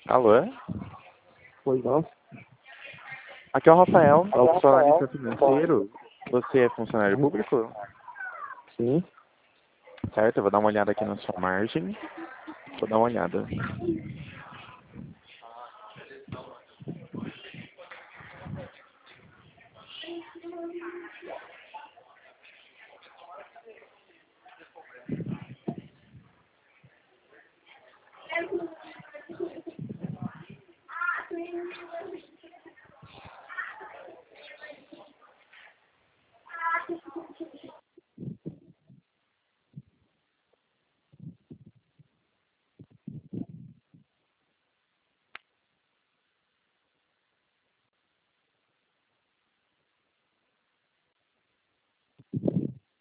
Alô? Pois não? Aqui é o Rafael, o seu analista financeiro. Você é funcionário público? Sim. Certo, eu vou dar uma olhada aqui na sua margem. Vou dar uma olhada.